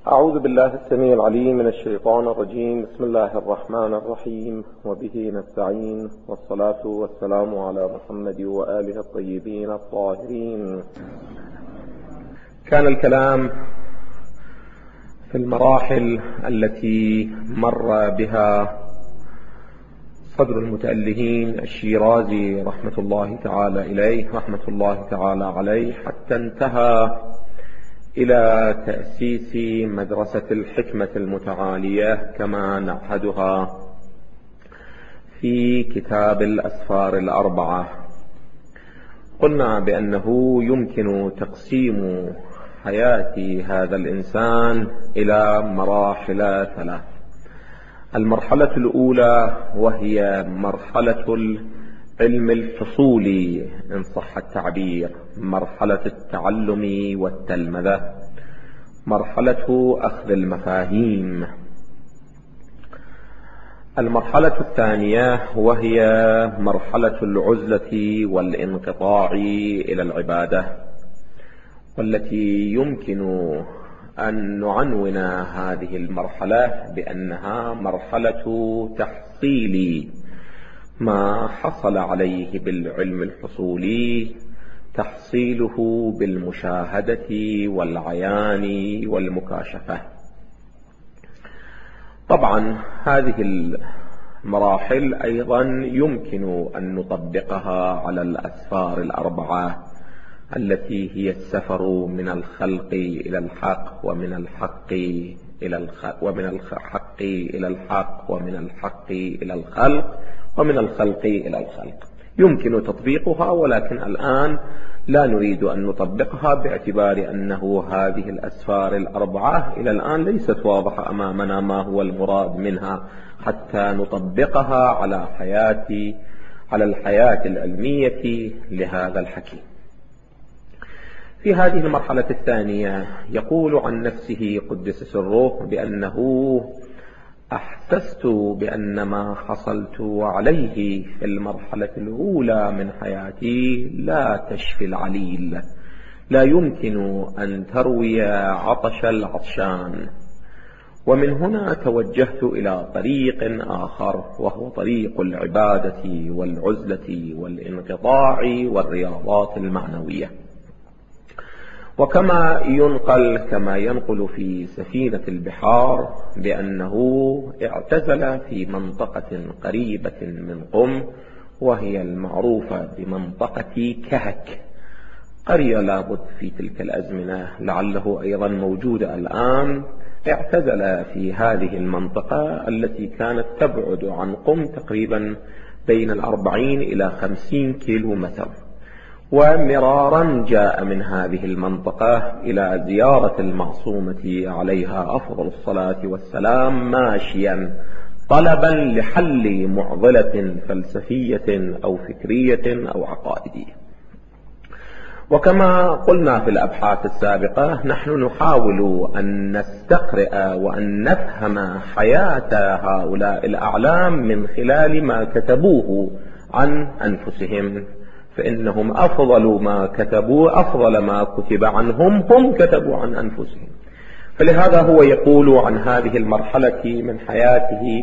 أعوذ بالله السميع العليم من الشيطان الرجيم. بسم الله الرحمن الرحيم، وبه نستعين، والصلاة والسلام على محمد وآله الطيبين الطاهرين. كان الكلام في المراحل التي مر بها صدر المتألهين الشيرازي رحمة الله تعالى إليه رحمة الله تعالى عليه، حتى انتهى إلى تأسيس مدرسة الحكمة المتعالية كما نعهدها في كتاب الأسفار الأربعة. قلنا بأنه يمكن تقسيم حياة هذا الإنسان إلى مراحل ثلاث. المرحلة الأولى وهي مرحلة العلم الحصولي إن صح التعبير، مرحلة التعلم والتلمذة، مرحلة أخذ المفاهيم. المرحلة الثانية وهي مرحلة العزلة والانقطاع إلى العبادة، والتي يمكن أن نعنون هذه المرحلة بأنها مرحلة تحصيل ما حصل عليه بالعلم الحصولي، تحصيله بالمشاهدة والعيان والمكاشفة. طبعا هذه المراحل أيضا يمكن أن نطبقها على الأسفار الأربعة التي هي السفر من الخلق إلى الحق، ومن الحق إلى الخلق، ومن الحق إلى الحق، ومن الحق إلى الخلق، ومن الخلق إلى الخلق. يمكن تطبيقها، ولكن الآن لا نريد أن نطبقها باعتبار أنه هذه الأسفار الأربعة إلى الآن ليست واضحة أمامنا ما هو المراد منها حتى نطبقها على الحياة العلمية لهذا الحكيم. في هذه المرحلة الثانية يقول عن نفسه قدس سره بأنه أحسست بأن ما حصلت عليه في المرحلة الأولى من حياتي لا تشفي العليل، لا يمكن أن تروي عطش العطشان. ومن هنا توجهت إلى طريق آخر، وهو طريق العبادة والعزلة والانقطاع والرياضات المعنوية. وكما ينقل في سفينة البحار بأنه اعتزل في منطقة قريبة من قم، وهي المعروفة بمنطقة كهك، قرية لابد في تلك الأزمنة لعله أيضا موجودة الآن. اعتزل في هذه المنطقة التي كانت تبعد عن قم تقريبا بين 40 إلى 50 كيلو متر، ومرارا جاء من هذه المنطقة إلى زيارة المعصومة عليها أفضل الصلاة والسلام ماشيا، طلبا لحل معضلة فلسفية أو فكرية أو عقائدية. وكما قلنا في الأبحاث السابقة، نحن نحاول أن نستقرأ وأن نفهم حياة هؤلاء الأعلام من خلال ما كتبوه عن أنفسهم، فإنهم أفضل ما كتب عنهم هم كتبوا عن أنفسهم. فلهذا هو يقول عن هذه المرحلة من حياته،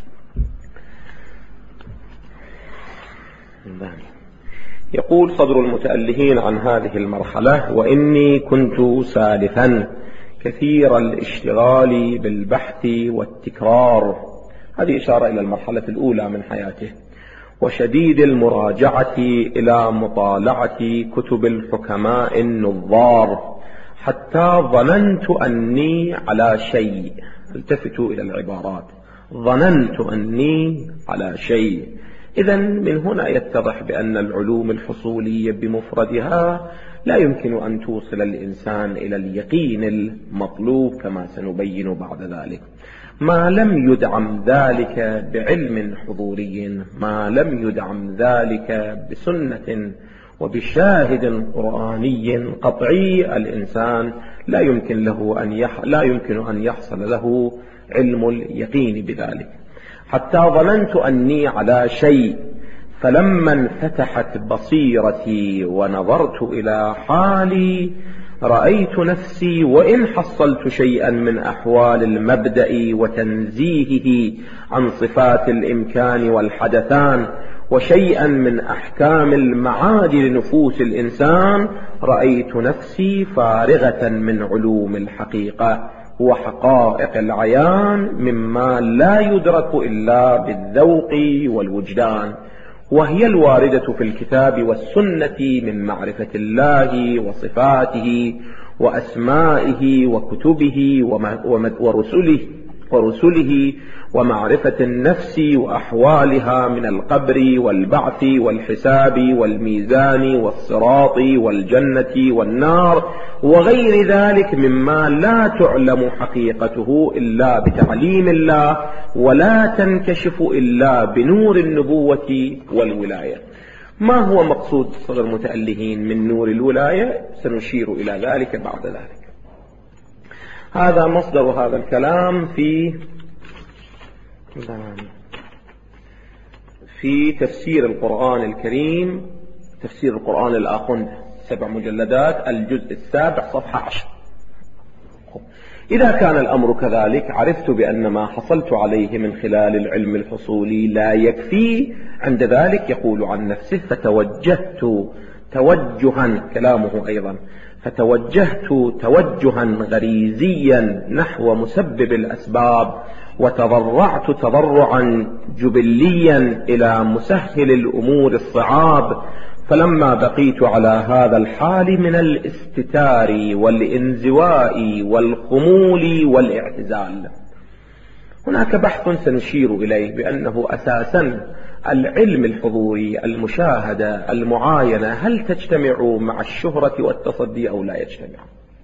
يقول صدر المتألهين عن هذه المرحلة: وإني كنت سالفا كثير الاشتغال بالبحث والتكرار. هذه إشارة إلى المرحلة الأولى من حياته. وشديد المراجعة إلى مطالعة كتب الحكماء النظار، حتى ظننت أني على شيء. التفتوا إلى العبارات: ظننت أني على شيء. إذن من هنا يتضح بأن العلوم الحصولية بمفردها لا يمكن أن توصل الإنسان إلى اليقين المطلوب كما سنبين بعد ذلك، ما لم يدعم ذلك بعلم حضوري، ما لم يدعم ذلك بسنة وبشاهد قرآني قطعي. الإنسان لا يمكن أن يحصل له علم اليقين بذلك. حتى ظننت أني على شيء، فلما انفتحت بصيرتي ونظرت إلى حالي رأيت نفسي وإن حصلت شيئا من أحوال المبدأ وتنزيهه عن صفات الإمكان والحدثان وشيئا من أحكام المعاد لنفوس الإنسان، رأيت نفسي فارغة من علوم الحقيقة وحقائق العيان مما لا يدرك إلا بالذوق والوجدان، وهي الواردة في الكتاب والسنة من معرفة الله وصفاته وأسمائه وكتبه ورسله ومعرفة النفس وأحوالها من القبر والبعث والحساب والميزان والصراط والجنة والنار وغير ذلك مما لا تعلم حقيقته إلا بتعليم الله ولا تنكشف إلا بنور النبوة والولاية. ما هو مقصود صدر المتألهين من نور الولاية؟ سنشير إلى ذلك بعد ذلك. هذا مصدر هذا الكلام في تفسير القرآن الكريم، تفسير القرآن الآخوند 7 مجلدات، الجزء 7 صفحة 10. إذا كان الأمر كذلك عرفت بأن ما حصلت عليه من خلال العلم الحصولي لا يكفي، عند ذلك يقول عن نفسه فتوجهت توجها، كلامه أيضا، فتوجهت توجها غريزيا نحو مسبب الأسباب وتضرعت تضرعا جبليا إلى مسهل الأمور الصعاب، فلما بقيت على هذا الحال من الاستتار والانزواء والخمول والاعتزال. هناك بحث سنشير إليه بأنه أساسا العلم الحضوري، المشاهدة، المعاينة، هل تجتمع مع الشهرة والتصدي أو لا يجتمع؟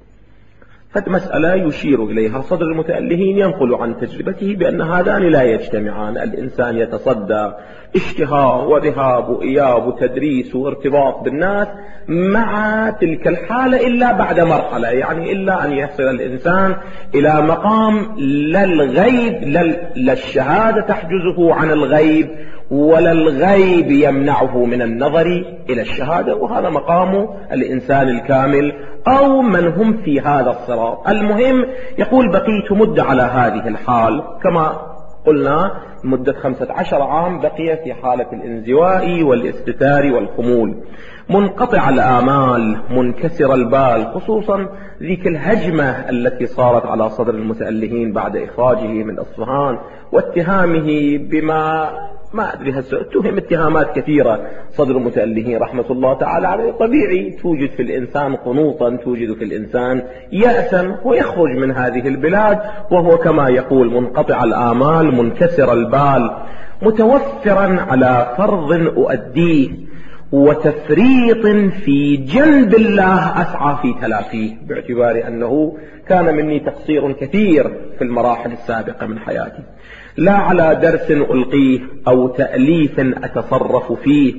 فمسألة يشير إليها صدر المتألهين، ينقل عن تجربته بأن هذان لا يجتمعان. الإنسان يتصدى اشتهار وذهاب وإياب وتدريس وارتباط بالناس مع تلك الحالة إلا بعد مرحلة، يعني إلا أن يصل الإنسان إلى مقام لا الغيب لا الشهادة تحجزه عن الغيب ولا الغيب يمنعه من النظر إلى الشهادة، وهذا مقام الإنسان الكامل أو من هم في هذا الصراط. المهم يقول بقيت مدة على هذه الحال، كما قلنا مدة 15 عام بقي في حالة الانزواء والاستتار والخمول، منقطع الآمال، منكسر البال، خصوصا ذيك الهجمة التي صارت على صدر المتألهين بعد إخراجه من أصفهان واتهامه بما ما أدري اتهم اتهامات كثيرة صدر المتألهين رحمة الله تعالى عليه. طبيعي توجد في الإنسان قنوطا، توجد في الإنسان يأسا، ويخرج من هذه البلاد وهو كما يقول منقطع الآمال، منكسر البال، متوفرا على فرض أؤديه وتفريط في جنب الله أسعى في تلافيه، باعتبار أنه كان مني تقصير كثير في المراحل السابقة من حياتي، لا على درس ألقيه أو تأليف أتصرف فيه.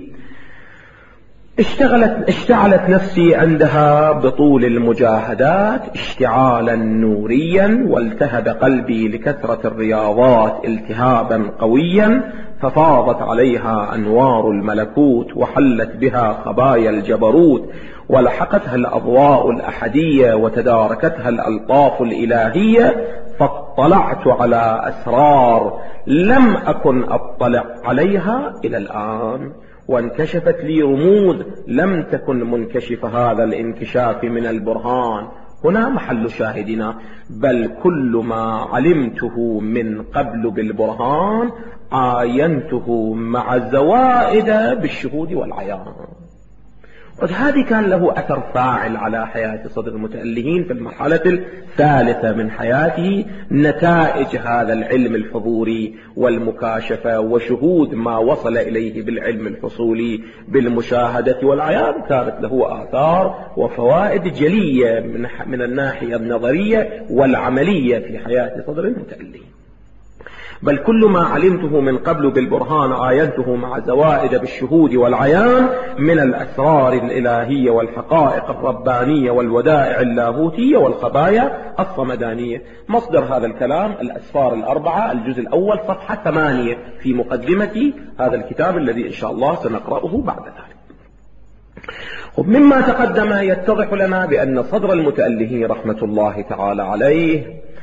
اشتعلت نفسي عندها بطول المجاهدات اشتعالا نوريا، والتهب قلبي لكثرة الرياضات التهابا قويا، ففاضت عليها أنوار الملكوت وحلت بها خبايا الجبروت، ولحقتها الأضواء الأحدية وتداركتها الألطاف الإلهية، فاطلعت على أسرار لم أكن أطلع عليها إلى الآن، وانكشفت لي رموز لم تكن منكشف هذا الانكشاف من البرهان. هنا محل شاهدنا، بل كل ما علمته من قبل بالبرهان عاينته مع زوائد بالشهود والعيان. وهذه كان له أثر فاعل على حياة صدر المتألهين في المرحلة الثالثة من حياته. نتائج هذا العلم الحضوري والمكاشفة وشهود ما وصل إليه بالعلم الحصولي بالمشاهدة والعيان كانت له آثار وفوائد جلية من الناحية النظرية والعملية في حياة صدر المتألهين. بل كل ما علمته من قبل بالبرهان عاينته مع زوائد بالشهود والعيان من الأسرار الإلهية والحقائق الربانية والودائع اللاهوتية والخبايا الصمدانية. مصدر هذا الكلام الأسفار الأربعة، الجزء الأول صفحة 8 في مقدمة هذا الكتاب الذي إن شاء الله سنقرأه بعد ذلك. ومما تقدم يتضح لنا بأن صدر المتألهين رحمة الله تعالى عليه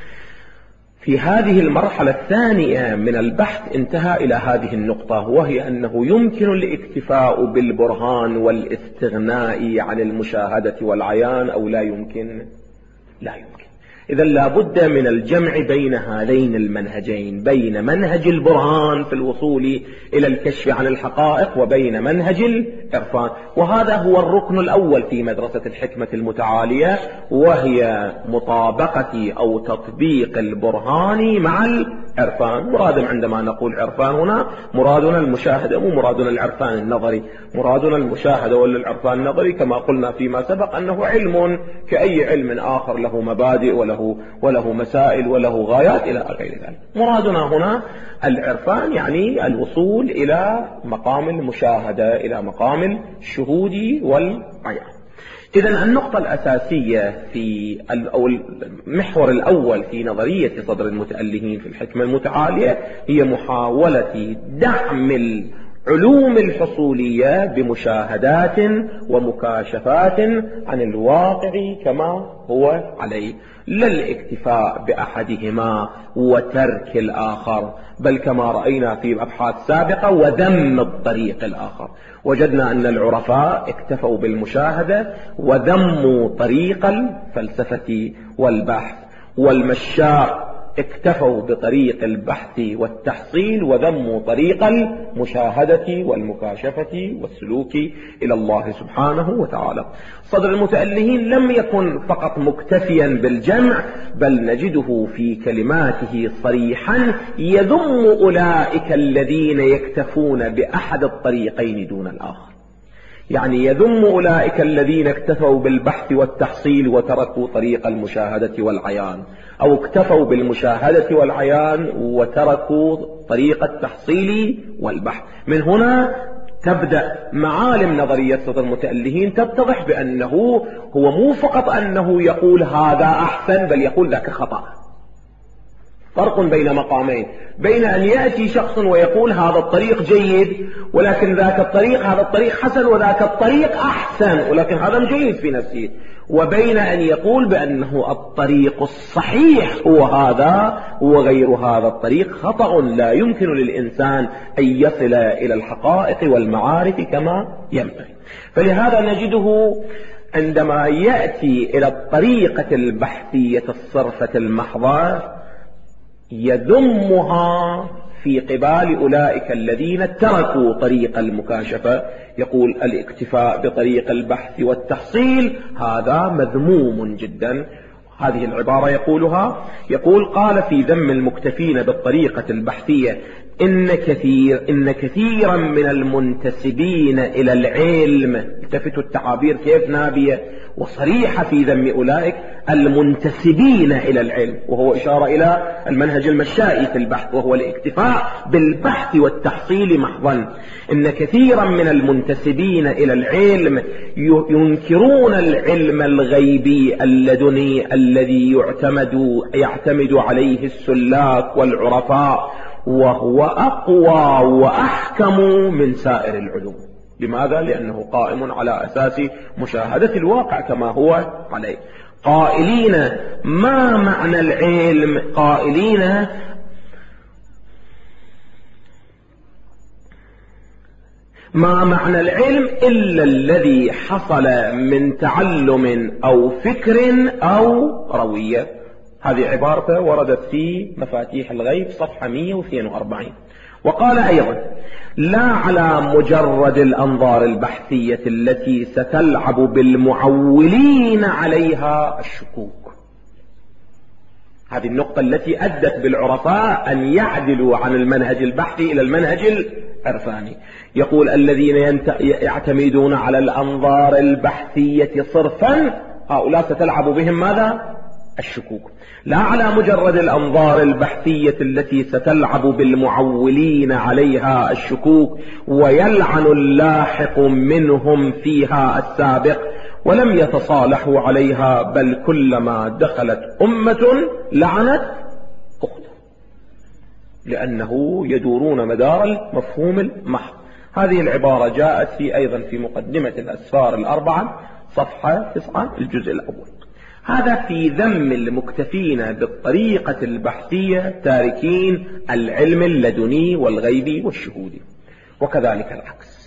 في هذه المرحلة الثانية من البحث انتهى إلى هذه النقطة، وهي أنه يمكن الاكتفاء بالبرهان والاستغناء عن المشاهدة والعيان أو لا يمكن؟ لا يمكن. إذا لابد من الجمع بين هذين المنهجين، بين منهج البرهان في الوصول إلى الكشف عن الحقائق وبين منهج العرفان. وهذا هو الركن الأول في مدرسة الحكمة المتعالية، وهي مطابقة أو تطبيق البرهان مع العرفان. مرادنا عندما نقول عرفان هنا مرادنا المشاهدة، مو مرادنا العرفان النظري. مرادنا المشاهدة ولا العرفان النظري كما قلنا فيما سبق أنه علم كأي علم آخر، له مبادئ وله مسائل وله غايات إلى غير ذلك. مرادنا هنا العرفان يعني الوصول إلى مقام المشاهدة، إلى مقام الشهود والعيان. إذن النقطة الأساسية في أو المحور الأول في نظرية صدر المتألهين في الحكمة المتعالية هي محاولة دعم العلوم الحصولية بمشاهدات ومكاشفات عن الواقع كما هو عليه، لا الاكتفاء بأحدهما وترك الآخر، بل كما رأينا في أبحاث سابقة وذم الطريق الآخر. وجدنا أن العرفاء اكتفوا بالمشاهدة وذموا طريق الفلسفة والبحث، والمشاء اكتفوا بطريق البحث والتحصيل وذموا طريق المشاهدة والمكاشفة والسلوك إلى الله سبحانه وتعالى. صدر المتألهين لم يكن فقط مكتفيا بالجمع، بل نجده في كلماته صريحا يذم أولئك الذين يكتفون بأحد الطريقين دون الآخر. يعني يذم أولئك الذين اكتفوا بالبحث والتحصيل وتركوا طريق المشاهدة والعيان، أو اكتفوا بالمشاهدة والعيان وتركوا طريق التحصيل والبحث. من هنا تبدأ معالم نظرية صدر المتألهين تتضح بأنه هو مو فقط أنه يقول هذا أحسن، بل يقول ذاك خطأ. فرق بين مقامين، بين أن يأتي شخص ويقول هذا الطريق جيد ولكن ذاك الطريق، هذا الطريق حسن وذاك الطريق أحسن ولكن هذا جيد في نفسه، وبين أن يقول بأنه الطريق الصحيح هو هذا وغير هذا الطريق خطأ، لا يمكن للإنسان أن يصل إلى الحقائق والمعارف كما ينبغي. فلهذا نجده عندما يأتي إلى الطريقة البحثية الصرفة المحضة يذمها في قبال أولئك الذين تركوا طريق المكاشفة. يقول الاكتفاء بطريق البحث والتحصيل هذا مذموم جدا. هذه العبارة يقول قال في ذم المكتفين بالطريقة البحثية إن كثيرا من المنتسبين إلى العلم، التفتوا التعابير كيف نابية وصريحة في ذم أولئك المنتسبين إلى العلم، وهو إشارة إلى المنهج المشائي في البحث وهو الاكتفاء بالبحث والتحصيل محضا. إن كثيرا من المنتسبين إلى العلم ينكرون العلم الغيبي اللدني الذي يعتمد عليه السلاك والعرفاء، وهو أقوى وأحكم من سائر العلوم. لماذا؟ لأنه قائم على أساس مشاهدة الواقع كما هو عليه. قائلين ما معنى العلم؟ قائلين ما معنى العلم إلا الذي حصل من تعلم أو فكر أو روية. هذه عبارته وردت في مفاتيح الغيب صفحة 142. وقال أيضا لا على مجرد الأنظار البحثية التي ستلعب بالمعولين عليها الشكوك. هذه النقطة التي أدت بالعرفاء أن يعدلوا عن المنهج البحثي إلى المنهج العرفاني. يقول الذين يعتمدون على الأنظار البحثية صرفا هؤلاء ستلعب بهم ماذا؟ الشكوك. لا على مجرد الأنظار البحثية التي ستلعب بالمعولين عليها الشكوك ويلعن اللاحق منهم فيها السابق ولم يتصالحوا عليها، بل كلما دخلت أمة لعنت أخته، لأنه يدورون مدار المفهوم المحض. هذه العبارة جاءت أيضا في مقدمة الأسفار الأربعة صفحة 9 الجزء الأول. هذا في ذم المكتفين بالطريقة البحثية تاركين العلم اللدني والغيبي والشهودي، وكذلك العكس.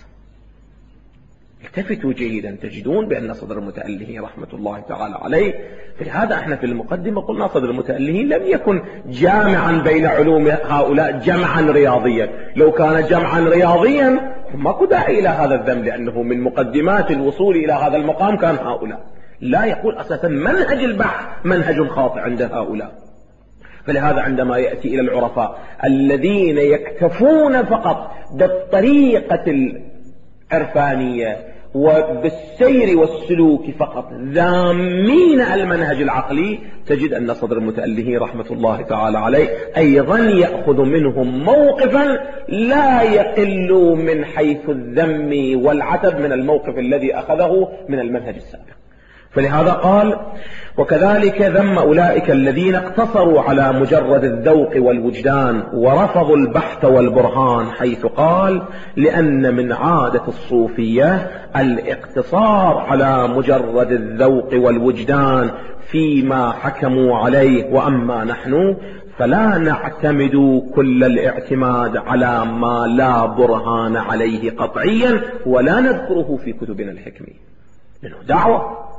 التفتوا جيدا تجدون بأن صدر المتألهين رحمة الله تعالى عليه، فلهذا احنا في المقدمة قلنا صدر المتألهين لم يكن جامعا بين علوم هؤلاء جمعا رياضيا. لو كان جمعا رياضيا ما داعي إلى هذا الذنب، لأنه من مقدمات الوصول إلى هذا المقام كان هؤلاء. لا، يقول أساسا منهج البحث منهج خاطئ عند هؤلاء. فلهذا عندما يأتي إلى العرفاء الذين يكتفون فقط بالطريقة العرفانية وبالسير والسلوك فقط ذامين المنهج العقلي، تجد أن صدر المتألهين رحمة الله تعالى عليه أيضا يأخذ منهم موقفا لا يقل من حيث الذم والعتب من الموقف الذي أخذه من المنهج السابق. فلهذا قال: وكذلك ذم أولئك الذين اقتصروا على مجرد الذوق والوجدان ورفضوا البحث والبرهان، حيث قال: لأن من عادة الصوفية الاقتصار على مجرد الذوق والوجدان فيما حكموا عليه، وأما نحن فلا نعتمد كل الاعتماد على ما لا برهان عليه قطعيا ولا نذكره في كتبنا الحكمية. لأنه دعوة،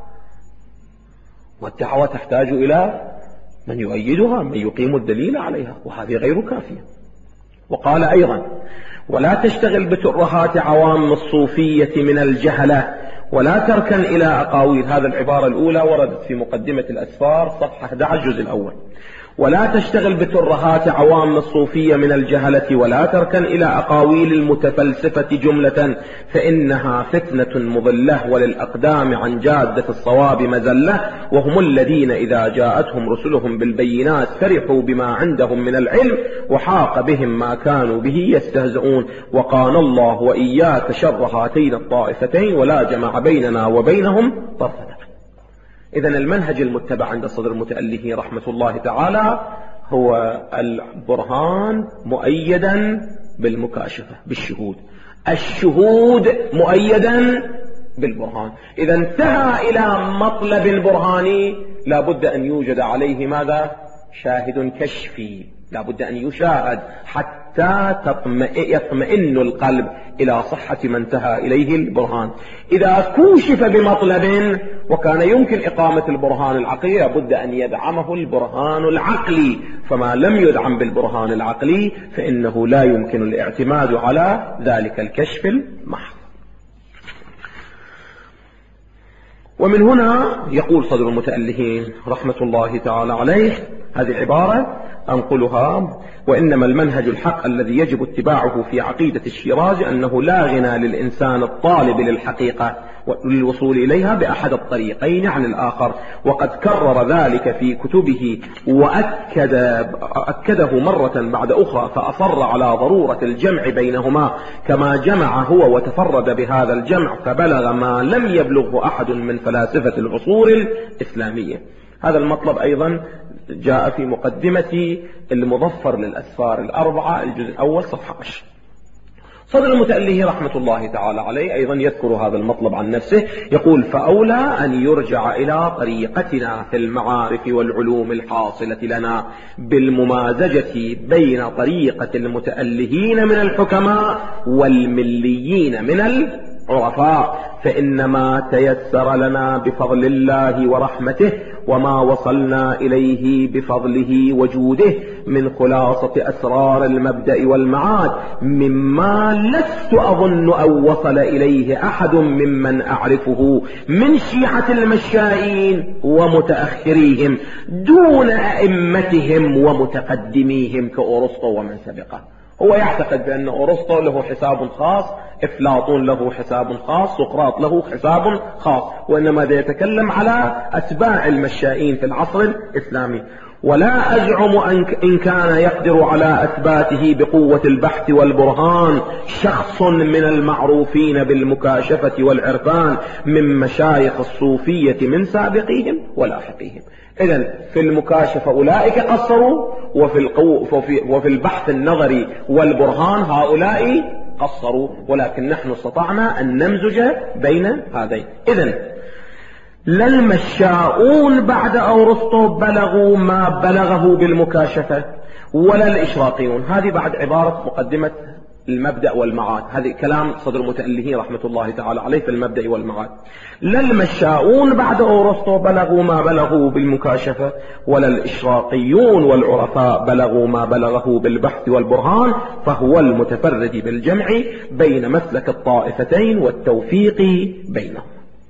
والدعوة تحتاج إلى من يؤيدها، من يقيم الدليل عليها، وهذه غير كافية. وقال أيضا: ولا تشتغل بترهات عوام الصوفية من الجهلة ولا تركن إلى أقاويل. هذا العبارة الأولى وردت في مقدمة الأسفار صفحة 11 الجزء الأول. ولا تشتغل بترهات عوام الصوفية من الجهلة ولا تركن إلى أقاويل المتفلسفة جملة، فإنها فتنة مضلة وللأقدام عن جادة الصواب مزلة، وهم الذين إذا جاءتهم رسلهم بالبينات فرحوا بما عندهم من العلم وحاق بهم ما كانوا به يستهزئون، وقال الله وإياك شر هاتين الطائفتين ولا جمع بيننا وبينهم طرفة. إذن المنهج المتبع عند صدر المتألهين رحمة الله تعالى هو البرهان مؤيدا بالمكاشفة بالشهود، الشهود مؤيدا بالبرهان. إذا انتهى إلى مطلب البرهاني لا بد أن يوجد عليه ماذا؟ شاهد كشفي، لا بد أن يشاهد حتى يطمئن القلب إلى صحة ما انتهى إليه البرهان. إذا كوشف بمطلب وكان يمكن إقامة البرهان العقلي لا بد أن يدعمه البرهان العقلي، فما لم يدعم بالبرهان العقلي فإنه لا يمكن الاعتماد على ذلك الكشف المحض. ومن هنا يقول صدر المتألهين رحمة الله تعالى عليه هذه العبارة أنقلها: وإنما المنهج الحق الذي يجب اتباعه في عقيدة الشيرازي أنه لا غنى للإنسان الطالب للحقيقة وللوصول إليها بأحد الطريقين عن الآخر، وقد كرر ذلك في كتبه وأكده مرة بعد أخرى، فأصر على ضرورة الجمع بينهما كما جمع هو وتفرد بهذا الجمع فبلغ ما لم يبلغه أحد من فلاسفة العصور الإسلامية. هذا المطلب أيضا جاء في مقدمة المظفر للأسفار الأربعة الجزء الأول صفحة 10. صدر المتألهين رحمة الله تعالى عليه أيضا يذكر هذا المطلب عن نفسه، يقول: فأولى أن يرجع إلى طريقتنا في المعارف والعلوم الحاصلة لنا بالممازجة بين طريقة المتألهين من الحكماء والمليين من العرفاء، فإنما تيسر لنا بفضل الله ورحمته وما وصلنا إليه بفضله وجوده من خلاصة أسرار المبدأ والمعاد، مما لست أظن أن وصل إليه أحد ممن أعرفه من شيعة المشائين ومتأخريهم دون أئمتهم ومتقدميهم كأرسطو ومن سبقه. هو يعتقد بأن أرسطو له حساب خاص، أفلاطون له حساب خاص، سقراط له حساب خاص، وإنما يتكلم على أتباع المشائين في العصر الإسلامي. ولا أزعم إن كان يقدر على أثباته بقوة البحث والبرهان شخص من المعروفين بالمكاشفة والعرفان من مشايخ الصوفية من سابقيهم ولاحقيهم. إذن في المكاشفة أولئك قصروا، وفي البحث النظري والبرهان هؤلاء قصروا، ولكن نحن استطعنا أن نمزج بين هذين. إذن لا المشاؤون بعد أرسطو بلغوا ما بلغه بالمكاشفة، ولا الإشراقيون. هذه بعد عبارة مقدمة المبدأ والمعاد، هذه كلام صدر المتألهين رحمة الله تعالى عليه في المبدأ والمعاد. لا المشاؤون بعد أرسطو بلغوا ما بلغوا بالمكاشفة، ولا الإشراقيون والعرفاء بلغوا ما بلغه بالبحث والبرهان، فهو المتفرد بالجمع بين مسلك الطائفتين والتوفيق بينهم.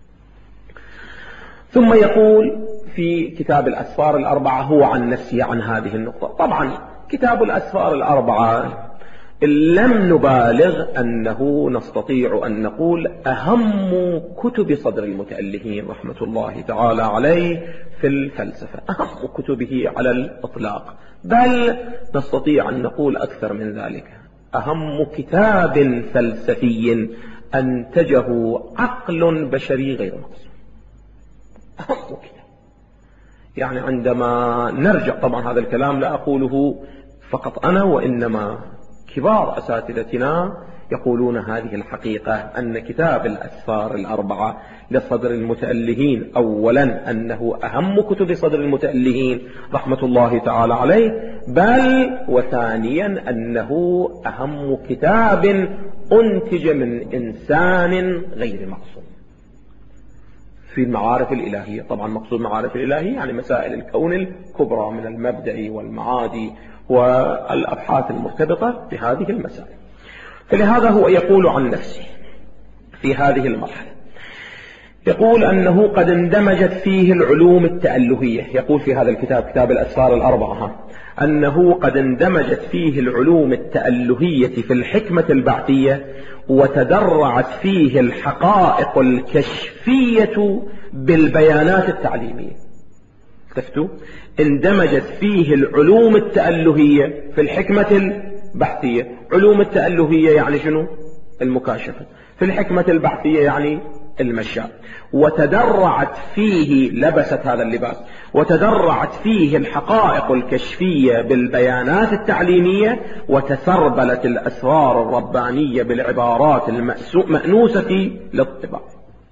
ثم يقول في كتاب الأسفار الأربعة هو عن نفسه عن هذه النقطة. طبعا كتاب الأسفار الأربعة لم نبالغ أنه نستطيع أن نقول أهم كتب صدر المتألهين رحمة الله تعالى عليه في الفلسفة، أهم كتبه على الإطلاق، بل نستطيع أن نقول أكثر من ذلك، أهم كتاب فلسفي أنتجه عقل بشري غير مقصود، أهم كتاب. يعني عندما نرجع، طبعا هذا الكلام لا أقوله فقط أنا، وإنما كبار أساتذتنا يقولون هذه الحقيقة، أن كتاب الأسفار الأربعة لصدر المتألهين أولا أنه أهم كتب صدر المتألهين رحمة الله تعالى عليه، بل وثانيا أنه أهم كتاب أنتج من إنسان غير معصوم في المعارف الإلهية. طبعا مقصود معارف الإلهية يعني مسائل الكون الكبرى من المبدأ والمعاد والأبحاث المرتبطة بهذه المسائل. فلهذا هو يقول عن نفسه في هذه المرحلة، يقول أنه قد اندمجت فيه العلوم التألهية. يقول في هذا الكتاب كتاب الأسفار الأربعة أنه قد اندمجت فيه العلوم التألهية في الحكمة البعثية، وتدرعت فيه الحقائق الكشفية بالبيانات التعليمية. شفتوا؟ اندمجت فيه العلوم التألهية في الحكمة البحثية. علوم التألهية يعني شنو؟ المكاشفة. في الحكمة البحثية يعني المشاء. وتدرعت فيه، لبست هذا اللباس، وتدرعت فيه الحقائق الكشفية بالبيانات التعليمية، وتسربلت الأسرار الربانية بالعبارات المأنوسة للطباع.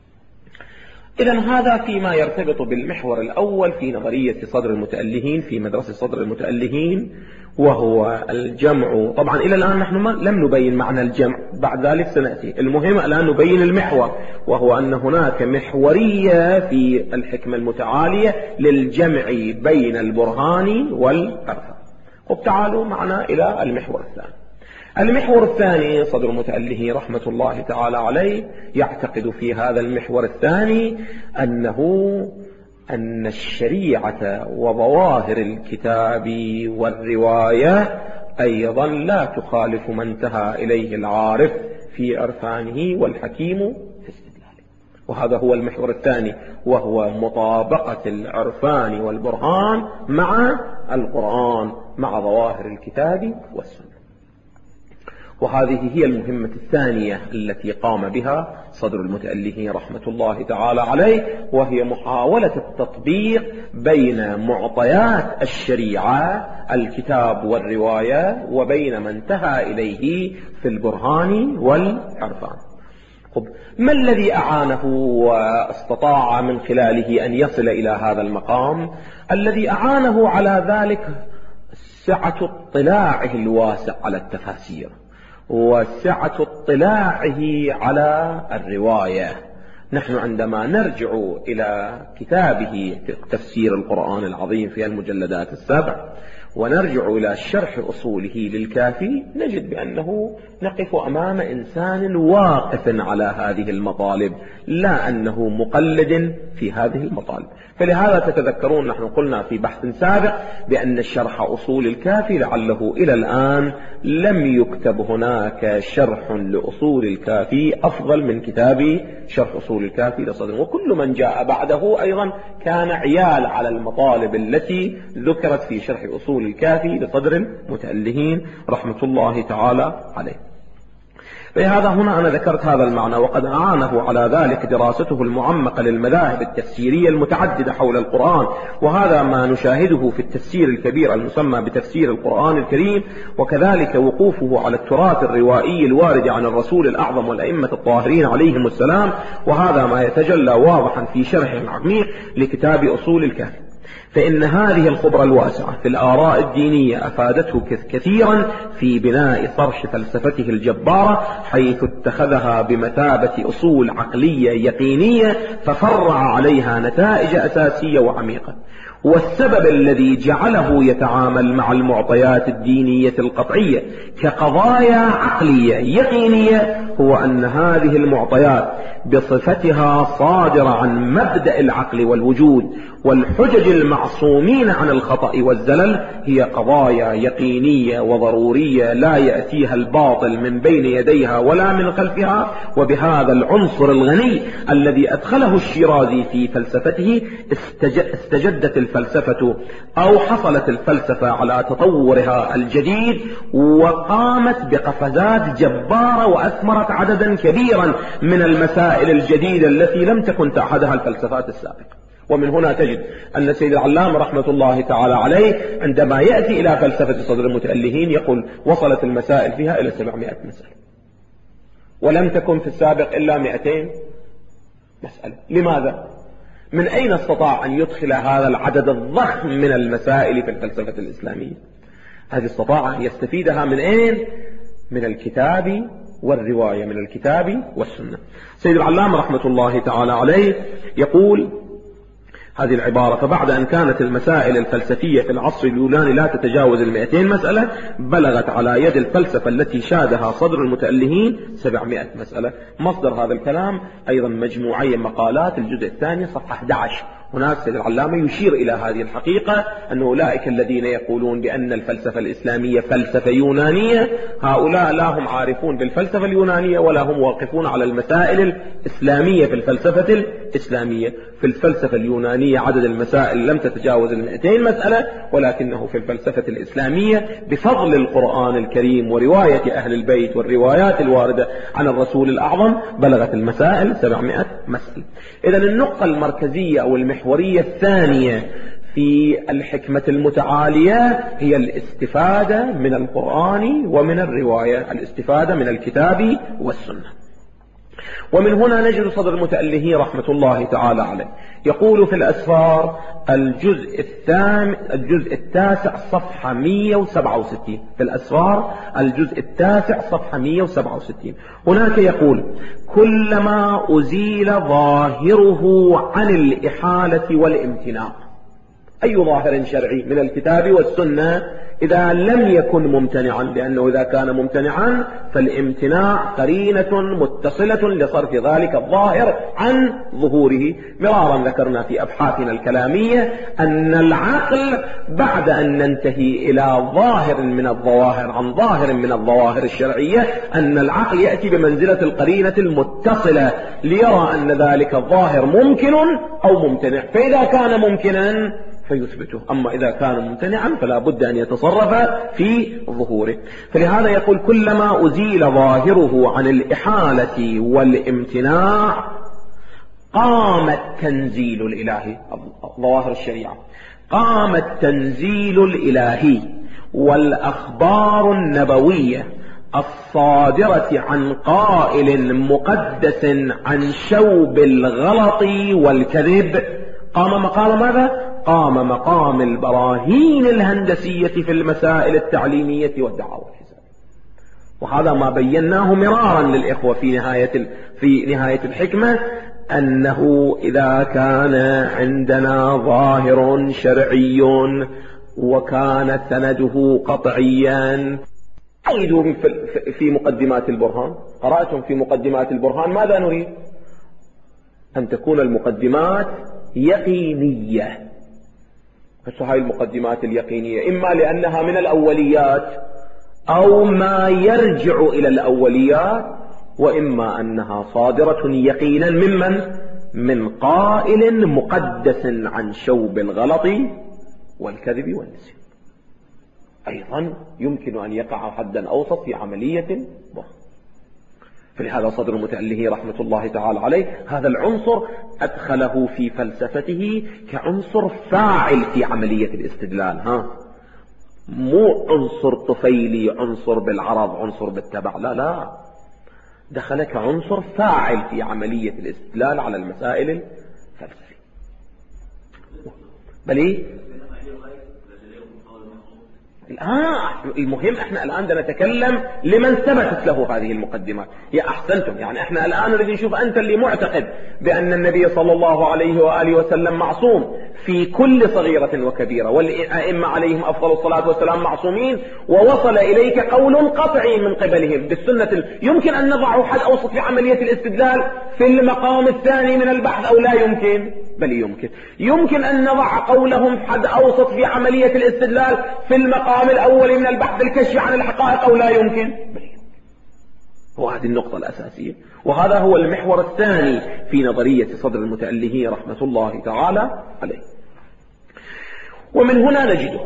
إذن هذا فيما يرتبط بالمحور الأول في نظرية صدر المتألهين، في مدرسة صدر المتألهين، وهو الجمع. طبعا إلى الآن نحن لم نبين معنى الجمع، بعد ذلك سنأتي. المهم الآن نبين المحور، وهو أن هناك محورية في الحكمة المتعالية للجمع بين البرهان والعرفان. وتعالوا معنا إلى المحور الثاني. المحور الثاني صدر المتألهين رحمة الله تعالى عليه يعتقد في هذا المحور الثاني أن الشريعة وظواهر الكتاب والرواية أيضا لا تخالف ما انتهى إليه العارف في عرفانه والحكيم في استدلاله. وهذا هو المحور الثاني، وهو مطابقة العرفان والبرهان مع القرآن، مع ظواهر الكتاب والسنة. وهذه هي المهمة الثانية التي قام بها صدر المتألهين رحمة الله تعالى عليه، وهي محاولة التطبيق بين معطيات الشريعة الكتاب والرواية وبين ما انتهى إليه في البرهان والعرفان. ما الذي أعانه واستطاع من خلاله أن يصل إلى هذا المقام؟ الذي أعانه على ذلك سعة اطلاعه الواسع على التفاسير، وسعة اطلاعه على الرواية. نحن عندما نرجع إلى كتابه تفسير القرآن العظيم في المجلدات السبع، ونرجع إلى شرح أصوله للكافي، نجد بأنه نقف أمام إنسان واقف على هذه المطالب، لا أنه مقلد في هذه المطالب. فلهذا تتذكرون نحن قلنا في بحث سابق بأن شرح أصول الكافي لعله إلى الآن لم يكتب هناك شرح لأصول الكافي أفضل من كتاب شرح أصول الكافي لصدر. وكل من جاء بعده أيضا كان عيال على المطالب التي ذكرت في شرح أصول الكافي لصدر المتألهين رحمة الله تعالى عليه. لهذا هنا أنا ذكرت هذا المعنى، وقد أعانه على ذلك دراسته المعمقة للمذاهب التفسيرية المتعددة حول القرآن، وهذا ما نشاهده في التفسير الكبير المسمى بتفسير القرآن الكريم، وكذلك وقوفه على التراث الروائي الوارد عن الرسول الأعظم والأئمة الطاهرين عليهم السلام، وهذا ما يتجلى واضحا في شرح عميق لكتاب أصول الكافي. فإن هذه الخبرة الواسعة في الآراء الدينية أفادته كثيرا في بناء طرح فلسفته الجبارة، حيث اتخذها بمثابة أصول عقلية يقينية ففرع عليها نتائج أساسية وعميقة. والسبب الذي جعله يتعامل مع المعطيات الدينية القطعية كقضايا عقلية يقينية هو أن هذه المعطيات بصفتها صادرة عن مبدأ العقل والوجود والحجج المعصومين عن الخطأ والزلل، هي قضايا يقينية وضرورية لا يأتيها الباطل من بين يديها ولا من خلفها. وبهذا العنصر الغني الذي أدخله الشيرازي في فلسفته استجدت الفلسفة أو حصلت الفلسفة على تطورها الجديد، وقامت بقفزات جبارة وأثمرت عددا كبيرا من المسائل الجديدة التي لم تكن تعهدها الفلسفات السابقة. ومن هنا تجد أن سيد العلامة رحمة الله تعالى عليه عندما يأتي إلى فلسفة صدر المتألهين يقول وصلت المسائل فيها إلى 700 مسألة، ولم تكن في السابق إلا 200 مسألة. لماذا؟ من أين استطاع أن يدخل هذا العدد الضخم من المسائل في الفلسفة الإسلامية؟ هذه استطاع أن يستفيدها من أين؟ من الكتاب والرواية، من الكتاب والسنة. سيد العلامة رحمة الله تعالى عليه يقول هذه العبارة: فبعد أن كانت المسائل الفلسفية في العصر اليوناني لا تتجاوز 200 مسألة، بلغت على يد الفلسفة التي شادها صدر المتألهين 700 مسألة. مصدر هذا الكلام أيضا مجموعي مقالات الجزء الثاني صفحة 11. هناك سيد العلامة يشير إلى هذه الحقيقة أن أولئك الذين يقولون بأن الفلسفة الإسلامية فلسفة يونانية، هؤلاء لا هم عارفون بالفلسفة اليونانية ولا هم واقفون على المسائل الإسلامية في الفلسفة الإسلامية. في الفلسفة اليونانية عدد المسائل لم تتجاوز 200 مسألة، ولكنه في الفلسفة الإسلامية بفضل القرآن الكريم ورواية أهل البيت والروايات الواردة عن الرسول الأعظم بلغت المسائل 700 مسألة. إذن النقطة المركزية أو المحورية الثانية في الحكمة المتعالية هي الاستفادة من القرآن ومن الرواية، الاستفادة من الكتاب والسنة. ومن هنا نجد صدر المتألهين رحمة الله تعالى عليه يقول في الأسفار الجزء 9 صفحة 167، في الأسفار الجزء 9 صفحة 167 هناك يقول: كلما أزيل ظاهره عن الإحالة والامتناع. أي ظاهر شرعي من الكتاب والسنة إذا لم يكن ممتنعا، لأنه إذا كان ممتنعا فالامتناع قرينة متصلة لصرف ذلك الظاهر عن ظهوره. مرارا ذكرنا في أبحاثنا الكلامية أن العقل بعد أن ننتهي إلى ظاهر من الظواهر عن ظاهر من الظواهر الشرعية، أن العقل يأتي بمنزلة القرينة المتصلة ليرى أن ذلك الظاهر ممكن أو ممتنع، فإذا كان ممكنا فيثبته، أما إذا كان ممتنعا فلا بد أن يتصرف في ظهوره. فلهذا يقول: كلما أزيل ظاهره عن الإحالة والامتناع قام التنزيل الإلهي. ظواهر الشريعة قام التنزيل الإلهي والأخبار النبوية الصادرة عن قائل مقدس عن شوب الغلط والكذب. قام مقام ماذا؟ قام مقام البراهين الهندسية في المسائل التعليمية والدعاوى الحسابية. وهذا ما بيناه مرارا للإخوة في نهاية الحكمة، أنه إذا كان عندنا ظاهر شرعي وكان سنده قطعيا. أيضا في مقدمات البرهان، قرأتم في مقدمات البرهان ماذا نريد؟ أن تكون المقدمات يقينية. هذه المقدمات اليقينية إما لأنها من الأوليات أو ما يرجع إلى الأوليات، وإما أنها صادرة يقينا من قائل مقدس عن شوب الغلط والكذب والنسيان. أيضا يمكن أن يقع حدا أوسط في عملية ضخمة. فلهذا صدر المتألهي رحمة الله تعالى عليه هذا العنصر أدخله في فلسفته كعنصر فاعل في عملية الاستدلال، مو عنصر طفيلي، عنصر بالعرض، عنصر بالتبع، لا، دخل كعنصر فاعل في عملية الاستدلال على المسائل الفلسفية. بل المهم احنا الآن نتكلم لمن ثبتت له هذه المقدمات. يا أحسنتم، يعني احنا الآن نريد نشوف أنت اللي معتقد بأن النبي صلى الله عليه وآله وسلم معصوم في كل صغيرة وكبيرة، والأئمة عليهم أفضل الصلاة والسلام معصومين، ووصل إليك قول قطعي من قبلهم بالسنة. يمكن أن نضع حد أوسط في عملية الاستدلال في المقام الثاني من البحث أو لا يمكن؟ بل يمكن أن نضع قولهم حد أوسط في عملية الاستدلال في المقام الأول من البحث الكشف عن الحقائق أو لا يمكن؟ وهذه النقطة الأساسية، وهذا هو المحور الثاني في نظرية صدر المتألهي رحمة الله تعالى عليه. ومن هنا نجده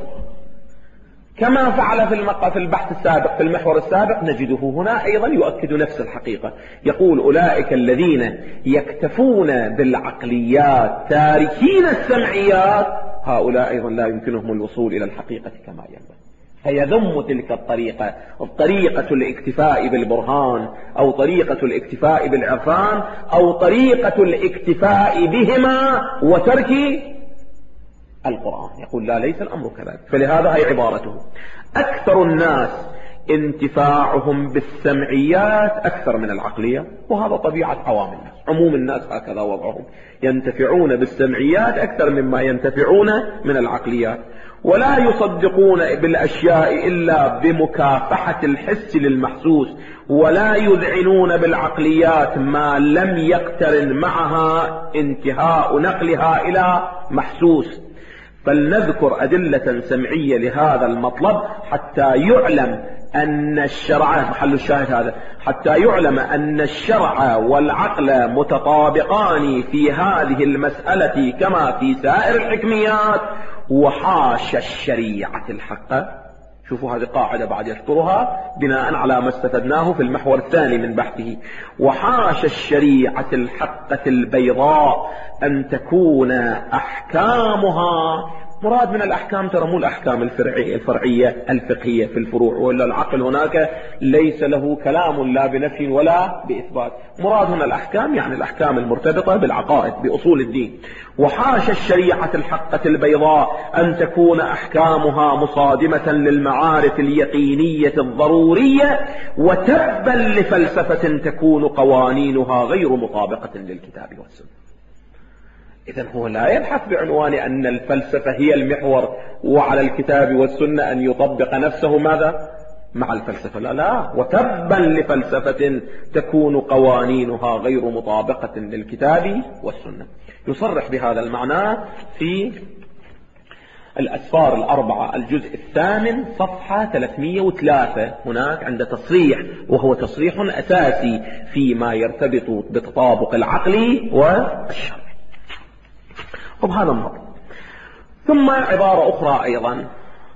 كما فعل في البحث السابق في المحور السابق، نجده هنا أيضا يؤكد نفس الحقيقة. يقول أولئك الذين يكتفون بالعقليات تاركين السمعيات، هؤلاء أيضا لا يمكنهم الوصول إلى الحقيقة كما ينبغي. فيذم تلك الطريقة، طريقة الاكتفاء بالبرهان أو طريقة الاكتفاء بالعرفان أو طريقة الاكتفاء بهما وترك القرآن. يقول لا، ليس الأمر كذلك. فلهذا هي عبارته: أكثر الناس انتفاعهم بالسمعيات أكثر من العقلية. وهذا طبيعة عوام الناس، عموم الناس هكذا وضعهم، ينتفعون بالسمعيات أكثر مما ينتفعون من العقليات، ولا يصدقون بالأشياء إلا بمكافحة الحس للمحسوس، ولا يذعنون بالعقليات ما لم يقترن معها انتهاء نقلها إلى محسوس. فلنذكر أدلة سمعية لهذا المطلب حتى يعلم أن الشرع، محل الشاهد هذا، حتى يعلم أن الشرع والعقل متطابقان في هذه المسألة كما في سائر الحكميات، وحاشا الشريعة الحق. شوفوا هذه قاعدة بعد يذكرها بناء على ما استفدناه في المحور الثاني من بحثه: وحاشا الشريعة الحقة البيضاء أن تكون أحكامها، مراد من الأحكام ترى مو الأحكام الفرعية الفقهية في الفروع، ولا العقل هناك ليس له كلام لا بنفي ولا بإثبات. مراد هنا الأحكام يعني الأحكام المرتبطة بالعقائد بأصول الدين. وحاشا الشريعة الحقة البيضاء أن تكون أحكامها مصادمة للمعارف اليقينية الضرورية، وتبا لفلسفة تكون قوانينها غير مطابقة للكتاب والسنة. إذن هو لا يبحث بعنوان أن الفلسفة هي المحور وعلى الكتاب والسنة أن يطبق نفسه ماذا؟ مع الفلسفة، لا، وتبا لفلسفة تكون قوانينها غير مطابقة للكتاب والسنة. يصرح بهذا المعنى في الأسفار الأربعة الجزء الثامن صفحة 303. هناك عند تصريح، وهو تصريح أساسي فيما يرتبط بتطابق العقل والشرع. وبهذا النظر ثم عبارة أخرى أيضا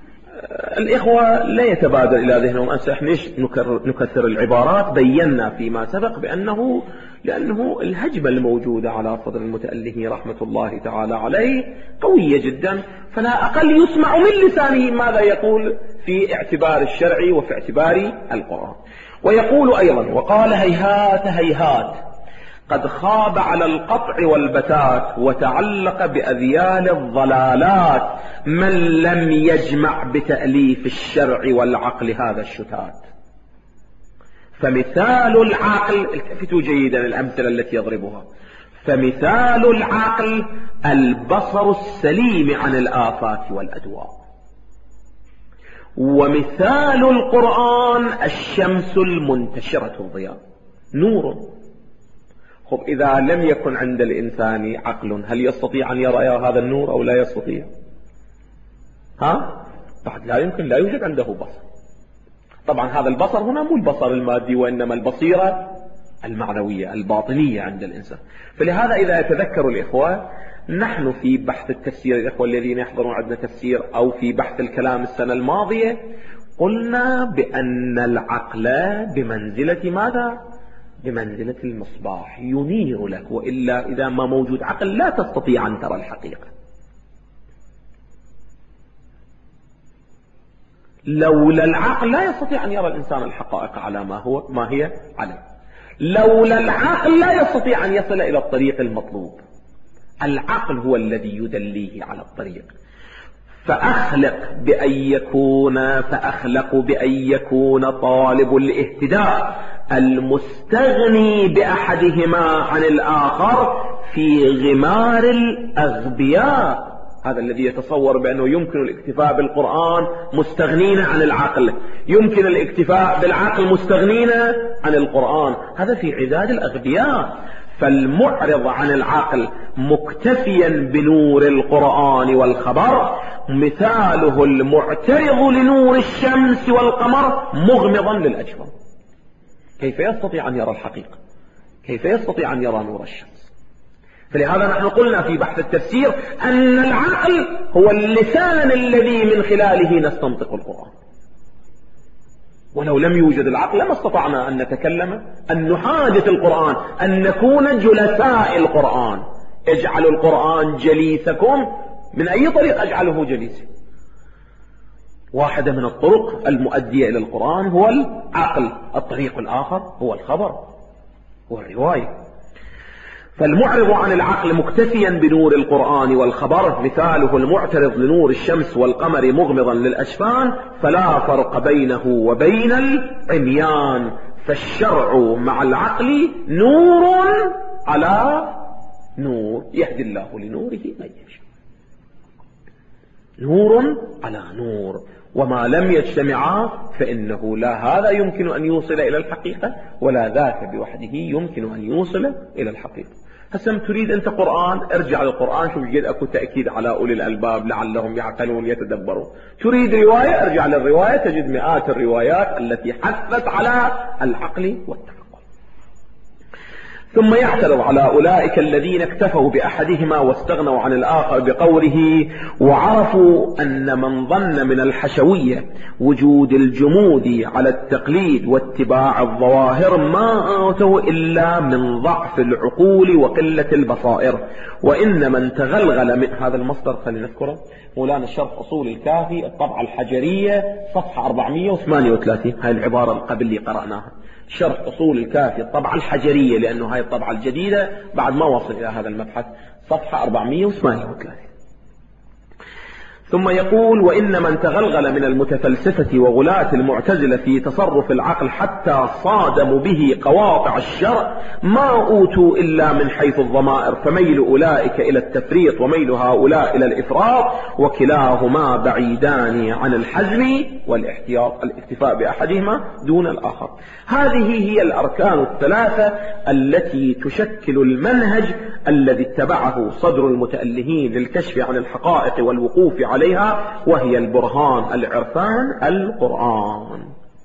الإخوة لا يتبادر إلى ذهنهم أن نكثر العبارات. بينا فيما سبق لأنه الهجمة الموجودة على صدر المتألهي رحمة الله تعالى عليه قوية جدا، فلا أقل يسمع من لسانه ماذا يقول في اعتبار الشرع وفي اعتبار القرآن. ويقول أيضا: وقال هيهات هيهات قد خاب على القطع والبتات، وتعلق بأذيال الضلالات من لم يجمع بتأليف الشرع والعقل هذا الشتات. فمثال العقل، التفتوا جيدا الأمثلة التي يضربها، فمثال العقل البصر السليم عن الآفات والأدواء، ومثال القرآن الشمس المنتشرة الضياء، نور. خب إذا لم يكن عند الإنسان عقل هل يستطيع أن يرى هذا النور أو لا يستطيع؟ بعد لا يمكن، لا يوجد عنده بصر. طبعا هذا البصر هنا مو البصر المادي، وإنما البصيرة المعنوية الباطنية عند الإنسان. فلهذا إذا يتذكر الإخوة نحن في بحث التفسير، الإخوة الذين يحضرون عندنا تفسير أو في بحث الكلام السنة الماضية، قلنا بأن العقل بمنزلة ماذا؟ بمنزلة المصباح ينير لك، وإلا إذا ما موجود عقل لا تستطيع أن ترى الحقيقة. لولا العقل لا يستطيع أن يرى الإنسان الحقائق على ما هي عليه. لولا العقل لا يستطيع أن يصل إلى الطريق المطلوب. العقل هو الذي يدليه على الطريق. فأخلق بأن يكون طالب الاهتداء المستغني بأحدهما عن الآخر في غمار الأغبياء. هذا الذي يتصور بأنه يمكن الاكتفاء بالقرآن مستغنين عن العقل، يمكن الاكتفاء بالعقل مستغنين عن القرآن، هذا في عداد الأغبياء. فالمعرض عن العقل مكتفيا بنور القرآن والخبر مثاله المعترض لنور الشمس والقمر مغمضا للأجفان. كيف يستطيع أن يرى الحقيقة؟ كيف يستطيع أن يرى نور الشمس؟ فلهذا نحن قلنا في بحث التفسير أن العقل هو اللسان الذي من خلاله نستنطق القرآن. ولو لم يوجد العقل لما استطعنا أن نتكلم، أن نحادث القرآن، أن نكون جلساء القرآن. اجعلوا القرآن جليسكم. من أي طريق أجعله جليسا؟ واحدة من الطرق المؤدية إلى القرآن هو العقل، الطريق الآخر هو الخبر، هو الرواية. فالمعرض عن العقل مكتفيا بنور القرآن والخبر مثاله المعترض لنور الشمس والقمر مغمضا للأجفان، فلا فرق بينه وبين العميان. فالشرع مع العقل نور على نور، يهدي الله لنوره من يشاء. نور على نور، وما لم يجتمعا فإنه لا هذا يمكن أن يوصل إلى الحقيقة ولا ذاك بوحده يمكن أن يوصل إلى الحقيقة. هسم تريد أنت قرآن، ارجع للقرآن شوف جد أكو تأكيد على أولي الألباب لعلهم يعقلون يتدبرون. تريد رواية، ارجع للرواية تجد مئات الروايات التي حثت على العقل والتفكر. ثم يعترض على أولئك الذين اكتفوا بأحدهما واستغنوا عن الآخر بقوله وعرفوا أن من ظن من الحشوية وجود الجمود على التقليد واتباع الظواهر ما أوتوا إلا من ضعف العقول وقلة البصائر، وإن من تغلغل من هذا المصدر خلينا نذكره مولانا الشرح أصول الكافي الطبعة الحجرية صفحة 438. هاي العبارة قبل اللي قرأناها، شرح أصول الكافي الطبعة الحجرية، لأنه هاي الطبعة الجديدة بعد ما وصل إلى هذا المبحث، صفحة 438. ثم يقول وإن من تغلغل من المتفلسفة وغلاة المعتزلة في تصرف العقل حتى صادموا به قواطع الشرع ما أوتوا إلا من حيث الضمائر، فميل أولئك إلى التفريط وميل هؤلاء إلى الإفراط، وكلاهما بعيدان عن الحزم والاحتياط، الاكتفاء بأحدهما دون الآخر. هذه هي الأركان الثلاثة التي تشكل المنهج الذي اتبعه صدر المتألهين للكشف عن الحقائق والوقوف عليها، وهي البرهان، العرفان، القرآن.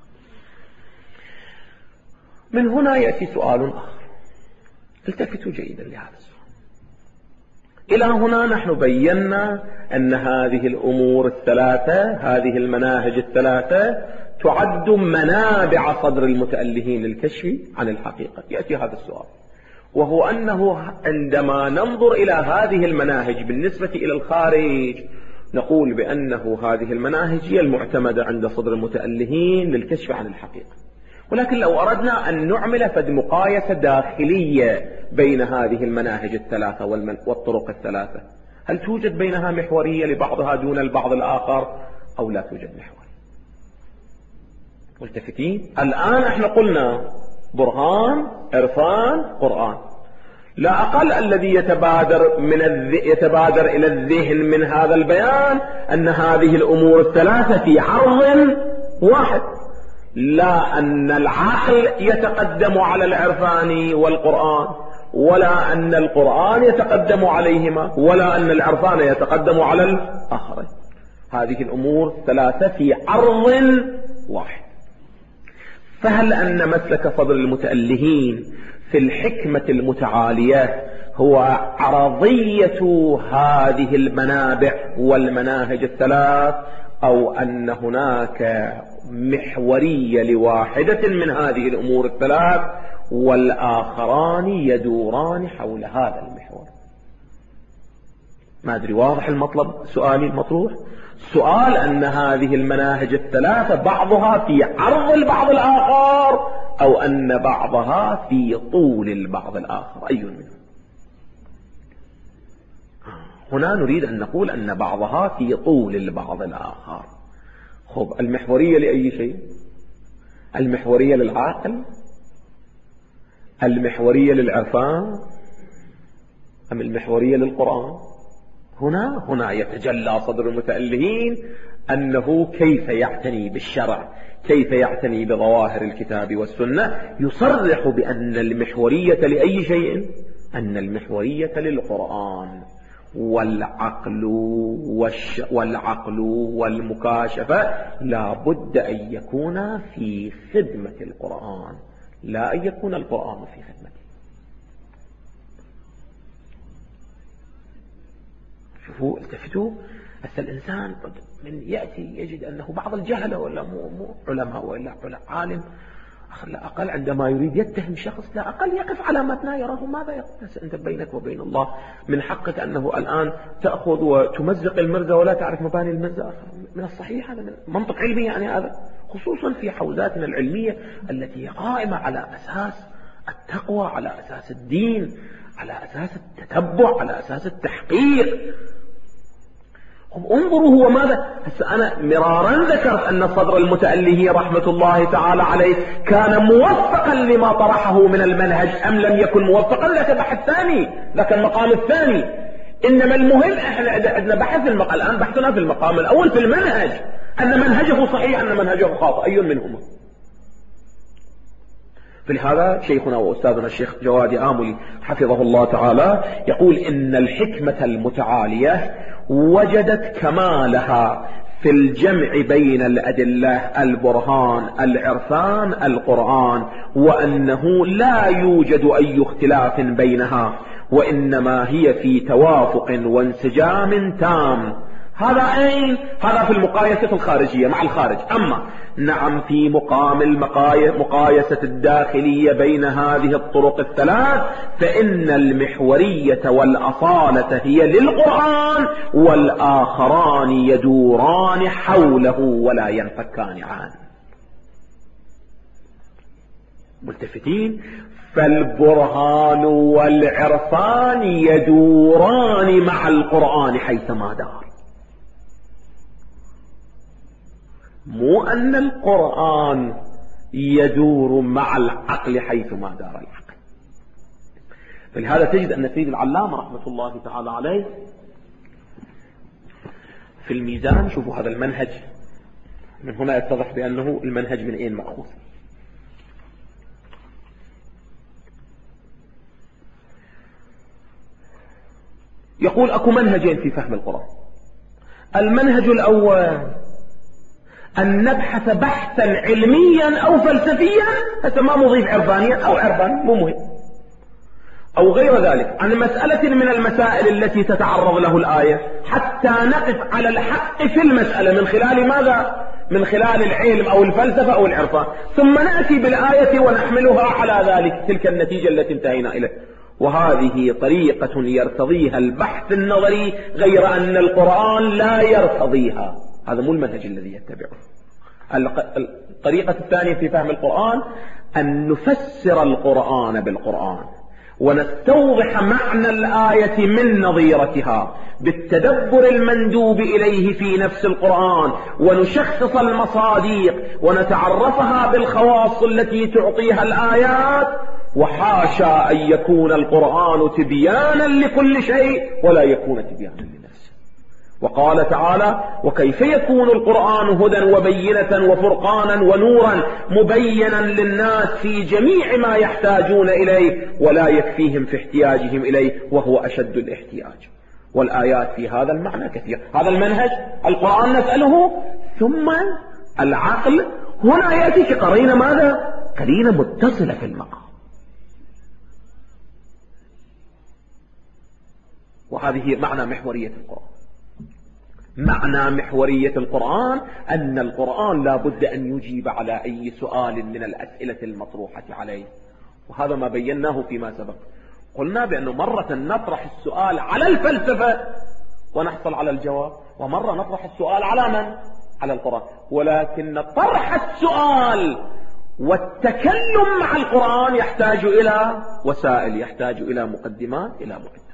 من هنا يأتي سؤال آخر، التفتوا جيدا لهذا السؤال. إلى هنا نحن بينا أن هذه الأمور الثلاثة، هذه المناهج الثلاثة تعد منابع صدر المتألهين للكشف عن الحقيقة. يأتي هذا السؤال، وهو أنه عندما ننظر إلى هذه المناهج بالنسبة إلى الخارج نقول بأنه هذه المناهج هي المعتمدة عند صدر المتألهين للكشف عن الحقيقة. ولكن لو أردنا أن نعمل فد مقايسة داخلية بين هذه المناهج الثلاثة والطرق الثلاثة، هل توجد بينها محورية لبعضها دون البعض الآخر أو لا توجد محورية؟ ملتفتين؟ الآن احنا قلنا برهان، عرفان، قرآن. لا أقل الذي يتبادر إلى الذهن من هذا البيان أن هذه الأمور الثلاثة في عرض واحد، لا أن العقل يتقدم على العرفان والقرآن، ولا أن القرآن يتقدم عليهما، ولا أن العرفان يتقدم على الآخرين. هذه الأمور الثلاثة في عرض واحد. فهل أن مسلك صدر المتألهين في الحكمة المتعالية هو عرضية هذه المنابع والمناهج الثلاث، أو أن هناك محورية لواحدة من هذه الأمور الثلاث والآخران يدوران حول هذا المحور. ما أدري واضح المطلب سؤالي المطروح؟ سؤال أن هذه المناهج الثلاثة بعضها في عرض البعض الآخر أو أن بعضها في طول البعض الآخر، أي منهم؟ هنا نريد أن نقول أن بعضها في طول البعض الآخر. خب المحورية لأي شيء؟ المحورية للعقل؟ المحورية للعرفان؟ أم المحورية للقرآن؟ هنا يتجلى صدر المتألهين أنه كيف يعتني بالشرع، كيف يعتني بظواهر الكتاب والسنة. يصرح بأن المحورية لأي شيء؟ أن المحورية للقرآن، والعقل والمكاشفة لا بد أن يكون في خدمة القرآن، لا أن يكون القرآن في خدمته. شوفوا التفتوا، هسه الإنسان من يأتي يجد أنه بعض الجهلة ولا مو علماء ولا عالم، لا أقل عندما يريد يتهم شخص لا أقل يقف على متناه يراه ماذا يقول. أنت بينك وبين الله من حقك أنه الآن تأخذ وتمزق المرزة ولا تعرف مباني المرزة. من الصحيح هذا من منطق علمي يعني هذا، خصوصا في حوزاتنا العلمية التي قائمة على أساس التقوى، على أساس الدين، على أساس التتبع، على أساس التحقيق. انظروا هو ماذا. هسه أنا مرارا ذكرت أن صدر المتألهي رحمة الله تعالى عليه كان موفقا لما طرحه من المنهج أم لم يكن موفقا. لك بحث ثاني، لك المقام الثاني. إنما المهم احنا عندنا بحث الآن بحثنا في المقام الأول في المنهج، أن منهجه صحيح أن منهجه خاطئ، أي منهما. فلهذا شيخنا وأستاذنا الشيخ جواد آملي حفظه الله تعالى يقول إن الحكمة المتعالية وجدت كمالها في الجمع بين الأدلة، البرهان، العرفان، القرآن، وأنه لا يوجد أي اختلاف بينها، وإنما هي في توافق وانسجام تام. هذا أين؟ هذا في المقايسة الخارجية مع الخارج. أما نعم في مقام مقايسة الداخلية بين هذه الطرق الثلاث، فإن المحورية والأصالة هي للقرآن، والآخران يدوران حوله ولا ينفكان عنه. ملتفتين؟ فالبرهان والعرفان يدوران مع القرآن حيثما دار، مو أن القرآن يدور مع العقل حيثما دار العقل. فلهذا تجد أن سيد العلامة رحمة الله تعالى عليه في الميزان، شوفوا هذا المنهج من هنا يتضح بأنه المنهج من أين مأخوذ. يقول أكو منهجين في فهم القرآن. المنهج الأول أن نبحث بحثا علميا أو فلسفيا، هذا ما مضيف عرفانيا أو عرفان مو مهم، أو غير ذلك، عن مسألة من المسائل التي تتعرض له الآية، حتى نقف على الحق في المسألة من خلال ماذا؟ من خلال العلم أو الفلسفة أو العرفان، ثم نأتي بالآية ونحملها على ذلك، تلك النتيجة التي انتهينا إليه. وهذه طريقة يرتضيها البحث النظري، غير أن القرآن لا يرتضيها. هذا مو المنهج الذي يتبعه. الطريقة الثانية في فهم القرآن أن نفسر القرآن بالقرآن، ونستوضح معنى الآية من نظيرتها بالتدبر المندوب إليه في نفس القرآن، ونشخص المصادق ونتعرفها بالخواص التي تعطيها الآيات. وحاشا أن يكون القرآن تبيانا لكل شيء ولا يكون تبيانا لنفسه. وقال تعالى: وكيف يكون القرآن هدى وبينة وفرقانا ونورا مبينا للناس في جميع ما يحتاجون إليه ولا يكفيهم في احتياجهم إليه وهو أشد الاحتياج. والآيات في هذا المعنى كثير. هذا المنهج القرآن نسأله، ثم العقل هنا يأتي كقرينة ماذا؟ قرينة متصلة في المقام. وهذه معنى محورية القرآن. معنى محورية القرآن أن القرآن لا بد أن يجيب على أي سؤال من الأسئلة المطروحة عليه، وهذا ما بيناه فيما سبق. قلنا بأنه مرة نطرح السؤال على الفلسفة ونحصل على الجواب، ومرة نطرح السؤال على من؟ على القرآن. ولكن طرح السؤال والتكلم مع القرآن يحتاج إلى وسائل، يحتاج إلى مقدمات، إلى معدات.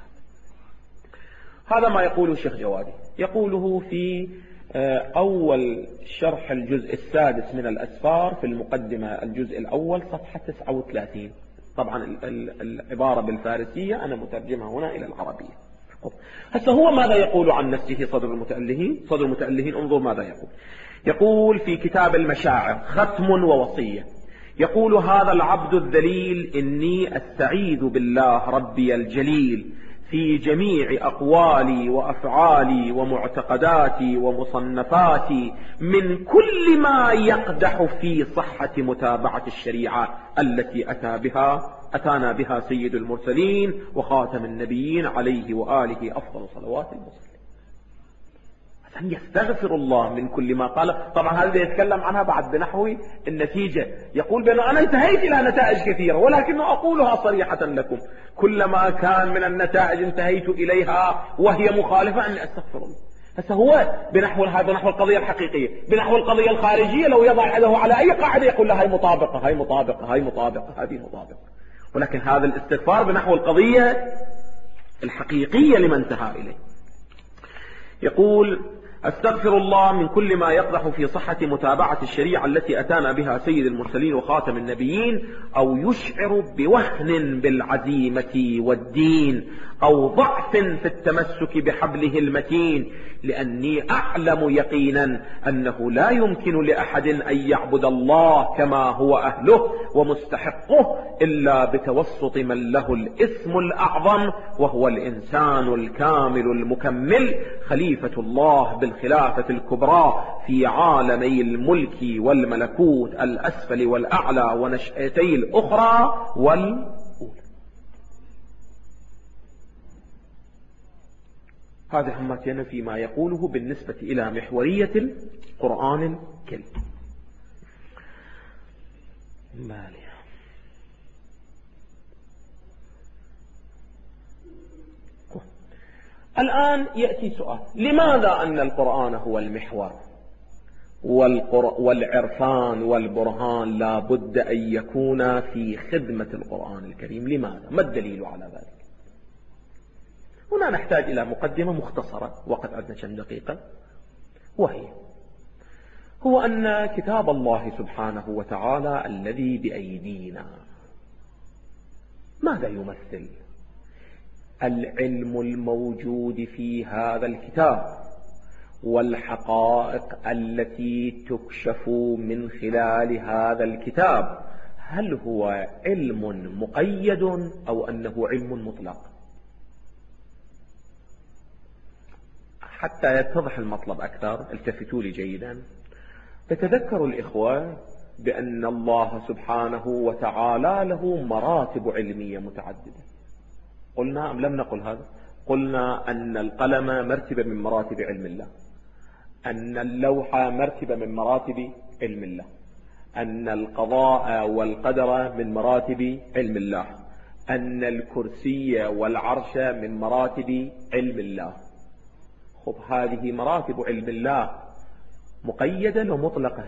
هذا ما يقوله الشيخ جوادي، يقوله في أول شرح الجزء السادس من الأسفار في المقدمة الجزء الأول صفحة 39. طبعا العبارة بالفارسية أنا مترجمها هنا إلى العربية. هسه هو ماذا يقول عن نفسه صدر المتألهين؟ صدر المتألهين انظر ماذا يقول. يقول في كتاب المشاعر ختم ووصية، يقول: هذا العبد الذليل إني أستعيذ بالله ربي الجليل في جميع أقوالي وأفعالي ومعتقداتي ومصنفاتي من كل ما يقدح في صحة متابعة الشريعة التي أتانا بها سيد المرسلين وخاتم النبيين عليه وآله أفضل صلوات المسلمين. أن يستغفر الله من كل ما قال. طبعا هذا يتكلم عنها بعد بنحو النتيجة، يقول بأنه أنا انتهيت إلى نتائج كثيرة ولكن أقولها صريحة لكم، كلما كان من النتائج انتهيت إليها وهي مخالفة أني أستغفر الله. هسه هو بنحو هذا، نحو القضية الحقيقية. بنحو القضية الخارجية لو يضع يده على أي قاعدة يقول لها هاي مطابقة، هاي مطابقة، هاي مطابقة، هذه مطابقة. ولكن هذا الاستغفار بنحو القضية الحقيقية لمن انتهى إليه. يقول: أستغفر الله من كل ما يقدح في صحة متابعة الشريعة التي أتانا بها سيد المرسلين وخاتم النبيين، أو يشعر بوهن بالعزيمة والدين، أو ضعف في التمسك بحبله المتين، لأني أعلم يقينا أنه لا يمكن لأحد أن يعبد الله كما هو أهله ومستحقه إلا بتوسط من له الاسم الأعظم، وهو الإنسان الكامل المكمل، خليفة الله بالخلافة الكبرى في عالمي الملك والملكوت الأسفل والأعلى ونشأتي الأخرى والأولى. هذا همتنا فيما يقوله بالنسبة إلى محورية القرآن الكريم. الآن يأتي سؤال: لماذا أن القرآن هو المحور والعرفان والبرهان لا بد أن يكون في خدمة القرآن الكريم؟ لماذا؟ ما الدليل على ذلك؟ هنا نحتاج إلى مقدمة مختصرة، وقت عندنا كم دقيقة، وهي هو أن كتاب الله سبحانه وتعالى الذي بأيدينا ماذا يمثل؟ العلم الموجود في هذا الكتاب والحقائق التي تكشف من خلال هذا الكتاب، هل هو علم مقيد أو أنه علم مطلق؟ حتى يتضح المطلب أكثر التفتوا لي جيدا. تتذكروا الإخوة بأن الله سبحانه وتعالى له مراتب علمية متعددة. قلنا أم لم نقل هذا؟ قلنا أن القلم مرتبة من مراتب علم الله، أن اللوحة مرتبة من مراتب علم الله، أن القضاء والقدر من مراتب علم الله، أن الكرسي والعرش من مراتب علم الله. خب هذه مراتب علم الله مقيدة ومطلقة؟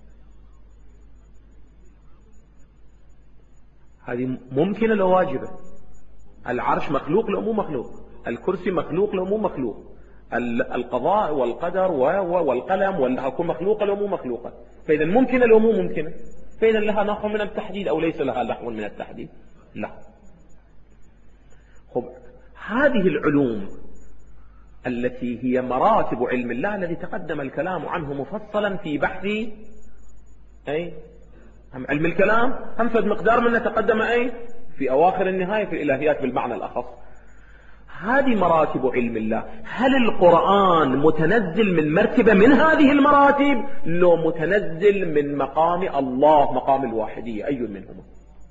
هذه ممكنة لو واجبة. العرش مخلوق لو مو مخلوق، الكرسي مخلوق لو مو مخلوق، القضاء والقدر والقلم والحكم مخلوقة لو مو مخلوقة. فإذا ممكنة لو مو ممكنة، فإذا لها نحو من التحديد أو ليس لها نحو من التحديد؟ لا. خب هذه العلوم التي هي مراتب علم الله الذي تقدم الكلام عنه مفصلا في بحث هم علم الكلام، هم فد مقدار منه تقدم في أواخر النهاية في الإلهيات بالمعنى الأخص. هذه مراتب علم الله. هل القرآن متنزل من مرتبة من هذه المراتب لو متنزل من مقام الله، مقام الواحدية؟ أي منهما؟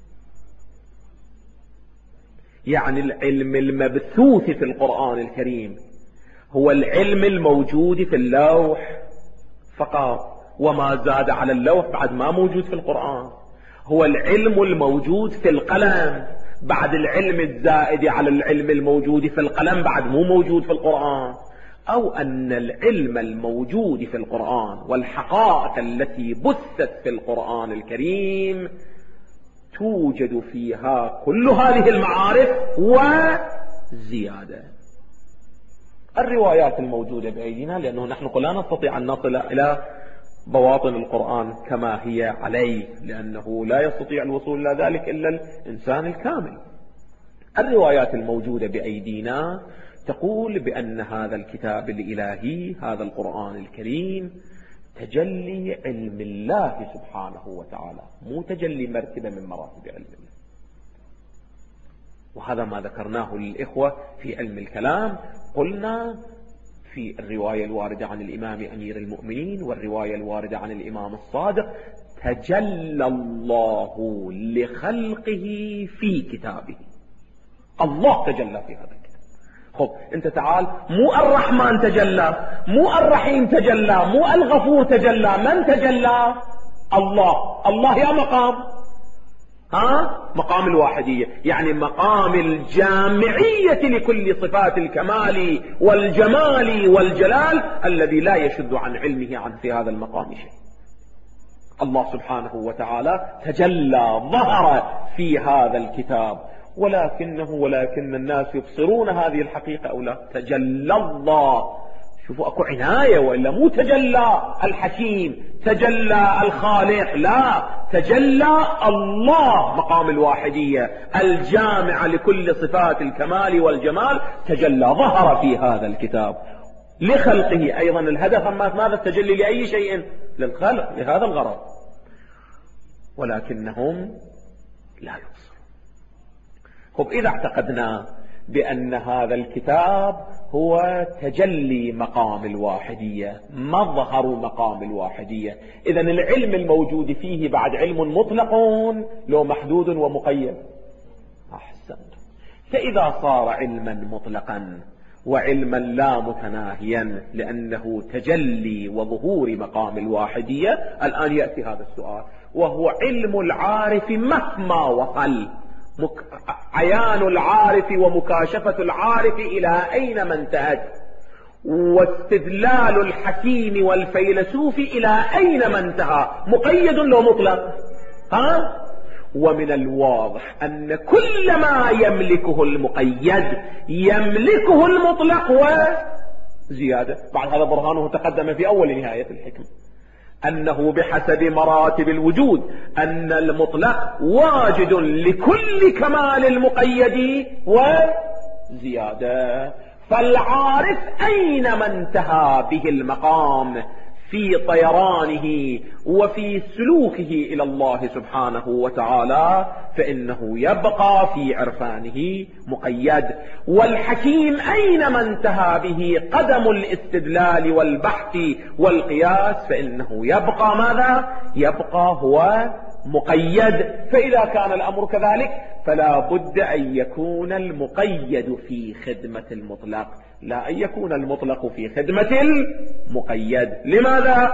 يعني العلم المبثوث في القرآن الكريم هو العلم الموجود في اللوح فقط، وما زاد على اللوح بعد ما موجود في القرآن. هو العلم الموجود في القلم، بعد العلم الزائد على العلم الموجود في القلم بعد مو موجود في القرآن، أو أن العلم الموجود في القرآن والحقائق التي بثت في القرآن الكريم توجد فيها كل هذه المعارف وزيادة. الروايات الموجودة بأيدينا، لأنه نحن لا نستطيع أن نصل إلى بواطن القرآن كما هي عليه، لأنه لا يستطيع الوصول إلى ذلك إلا الإنسان الكامل. الروايات الموجودة بأيدينا تقول بأن هذا الكتاب الإلهي، هذا القرآن الكريم، تجلي علم الله سبحانه وتعالى، مو تجلي مرتبة من مراتب علم الله. وهذا ما ذكرناه للإخوة في علم الكلام. قلنا في الرواية الواردة عن الإمام أمير المؤمنين والرواية الواردة عن الإمام الصادق، تجلى الله لخلقه في كتابه. الله تجلى في هذا الكتاب. خب انت تعال، مو الرحمن تجلى، مو الرحيم تجلى، مو الغفور تجلى، من تجلى؟ الله. الله يا مقام، مقام الواحدية، يعني مقام الجامعية لكل صفات الكمال والجمال والجلال الذي لا يشد عن علمه عن في هذا المقام شيء. الله سبحانه وتعالى تجلى، ظهر في هذا الكتاب، ولكن الناس يبصرون هذه الحقيقة أو لا. تجلى الله، شوفوا اكو عناية، وإلا مو تجلى الحكيم، تجلى الخالق، لا، تجلى الله مقام الواحدية الجامعة لكل صفات الكمال والجمال، تجلى، ظهر في هذا الكتاب لخلقه. أيضا الهدف ماذا؟ التجلي لأي شيء؟ للخلق، لهذا الغرض، ولكنهم لا يبصرون. خب إذا اعتقدنا بأن هذا الكتاب هو تجلي مقام الواحدية، مظهر مقام الواحدية، إذن العلم الموجود فيه بعد علم مطلق لو محدود ومقيد؟ أحسنت. فإذا صار علما مطلقا وعلما لا متناهيا لأنه تجلي وظهور مقام الواحدية، الآن يأتي هذا السؤال، وهو علم العارف مهما وصل، عيان العارف ومكاشفة العارف إلى أين ما انتهت، واستدلال الحكيم والفيلسوف إلى أين ما انتهى، مقيد لو مطلق؟ ومن الواضح أن كل ما يملكه المقيد يملكه المطلق وزيادة. بعد هذا برهانه تقدم في أول نهاية الحكمة، أنه بحسب مراتب الوجود أن المطلق واجد لكل كمال المقيد وزيادة. فالعارف أينما انتهى به المقام في طيرانه وفي سلوكه إلى الله سبحانه وتعالى فإنه يبقى في عرفانه مقيد. والحكيم أينما انتهى به قدم الاستدلال والبحث والقياس فإنه يبقى ماذا؟ يبقى هو مقيد. فإذا كان الأمر كذلك فلا بد أن يكون المقيد في خدمة المطلق، لا أن يكون المطلق في خدمة المقيد. لماذا؟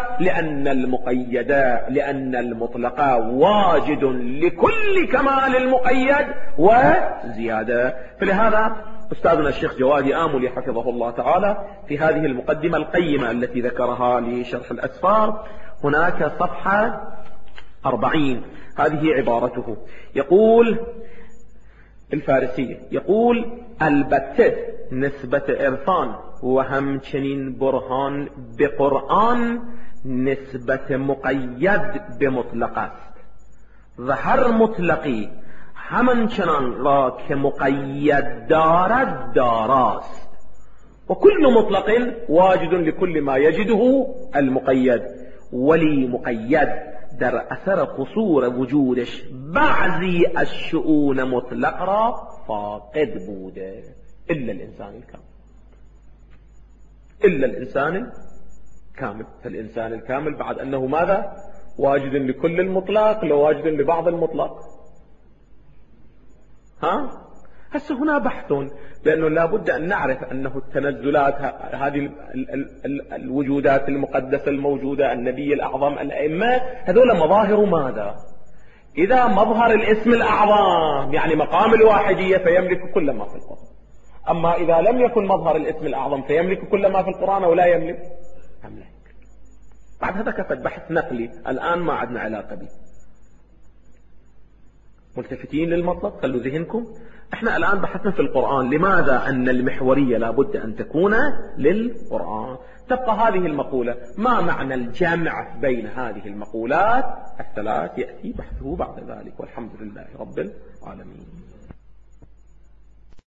لأن المطلق واجد لكل كمال المقيد وزيادة. فلهذا أستاذنا الشيخ جوادي آملي حفظه الله تعالى في هذه المقدمة القيمة التي ذكرها لشرح الأسفار هناك صفحة 40 هذه عبارته، يقول الفارسية، يقول البته نسبة عرفان وهم چنین برهان بقرآن نسبت مقید بمطلق است و هر مطلقی همان چنان را که مقید دارد داراست و كل مطلق واجد لكل ما يجده المقيد. ولی مقید در اثر قصور وجودش بعضی الشؤون مطلق را فاقد بوده إلا الإنسان الكامل، إلا الإنسان الكامل. فالإنسان الكامل بعد أنه ماذا؟ واجد لكل المطلق لو واجد لبعض المطلق. هسه هنا بحث، لأنه لا بد أن نعرف أنه التنزلات هذه الوجودات المقدسة الموجودة، النبي الأعظم، الأئمة، هذول مظاهر ماذا؟ إذا مظهر الاسم الأعظم يعني مقام الواحدية فيملك كل ما في القرآن. أما إذا لم يكن مظهر الاسم الأعظم فيملك كل ما في القرآن ولا يملك أملك. بعد هذا كفت بحث نقلي الآن ما عدنا علاقة به. ملتفتين للمطلب، خلوا ذهنكم. احنا الآن بحثنا في القرآن لماذا أن المحورية لابد أن تكون للقرآن. تبقى هذه المقولة، ما معنى الجمع بين هذه المقولات الثلاث؟ يأتي بحثه بعد ذلك، والحمد لله رب العالمين.